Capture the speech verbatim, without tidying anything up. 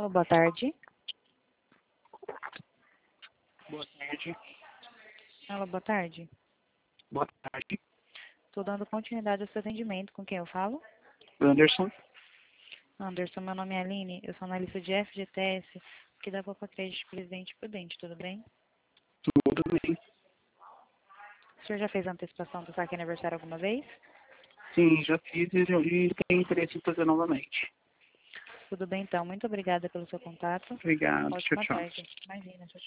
Alô, boa tarde. Boa tarde. Alô, boa tarde. Boa tarde. Estou dando continuidade ao seu atendimento. Com quem eu falo? Anderson. Anderson, meu nome é Aline. Eu sou analista de F G T S, que dá Poupa Crédito Presidente Prudente. Tudo bem? Tudo bem. O senhor já fez antecipação do saque aniversário alguma vez? Sim, já fiz e e tenho interesse em fazer novamente. Tudo bem, então. Muito obrigada pelo seu contato. Obrigado. Tchau, Ótima tchau. tarde. Imagina, tchau, tchau.